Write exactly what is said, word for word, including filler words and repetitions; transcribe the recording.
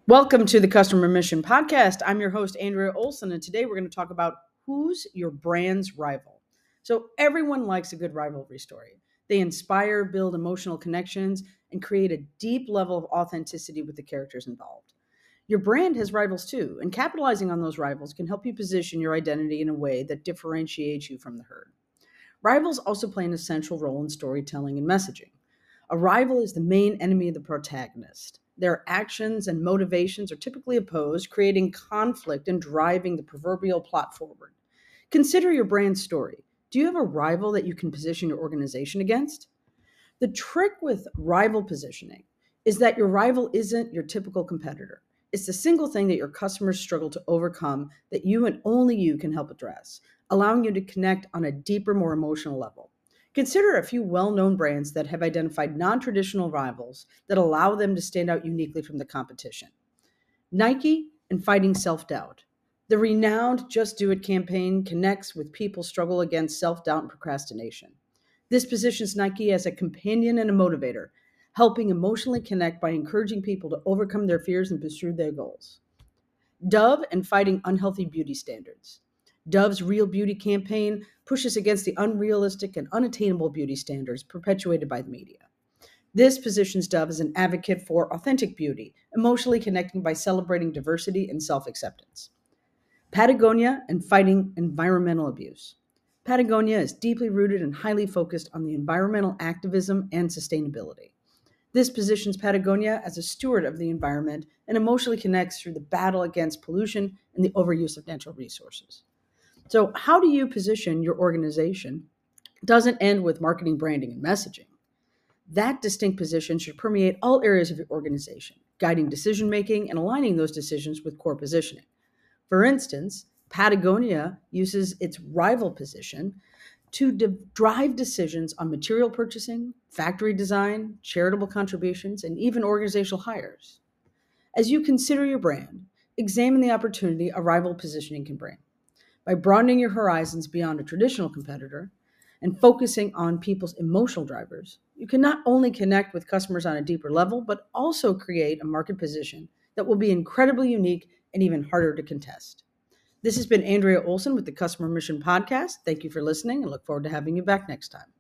Welcome to the Customer Mission Podcast. I'm your host, Andrea Olson, and today we're going to talk about who's your brand's rival. So, everyone likes a good rivalry story. They inspire, build emotional connections, and create a deep level of authenticity with the characters involved. Your brand has rivals too, and capitalizing on those rivals can help you position your identity in a way that differentiates you from the herd. Rivals also play an essential role in storytelling and messaging. A rival is the main enemy of the protagonist. Their actions and motivations are typically opposed, creating conflict and driving the proverbial plot forward. Consider your brand story. Do you have a rival that you can position your organization against? The trick with rival positioning is that your rival isn't your typical competitor. It's the single thing that your customers struggle to overcome that you and only you can help address, allowing you to connect on a deeper, more emotional level. Consider a few well known brands that have identified non traditional rivals that allow them to stand out uniquely from the competition. Nike and fighting self doubt. The renowned Just Do It campaign connects with people's struggle against self doubt and procrastination. This positions Nike as a companion and a motivator, helping emotionally connect by encouraging people to overcome their fears and pursue their goals. Dove and fighting unhealthy beauty standards. Dove's Real Beauty campaign pushes against the unrealistic and unattainable beauty standards perpetuated by the media. This positions Dove as an advocate for authentic beauty, emotionally connecting by celebrating diversity and self acceptance. Patagonia and fighting environmental abuse. Patagonia is deeply rooted and highly focused on the environmental activism and sustainability. This positions Patagonia as a steward of the environment and emotionally connects through the battle against pollution and the overuse of natural resources. So, how do you position your organization? It doesn't end with marketing, branding, and messaging. That distinct position should permeate all areas of your organization, guiding decision making and aligning those decisions with core positioning. For instance, Patagonia uses its rival position to de- drive decisions on material purchasing, factory design, charitable contributions, and even organizational hires. As you consider your brand, examine the opportunity a rival positioning can bring. By broadening your horizons beyond a traditional competitor and focusing on people's emotional drivers, you can not only connect with customers on a deeper level, but also create a market position that will be incredibly unique and even harder to contest. This has been Andrea Olson with the Customer Mission Podcast. Thank you for listening and look forward to having you back next time.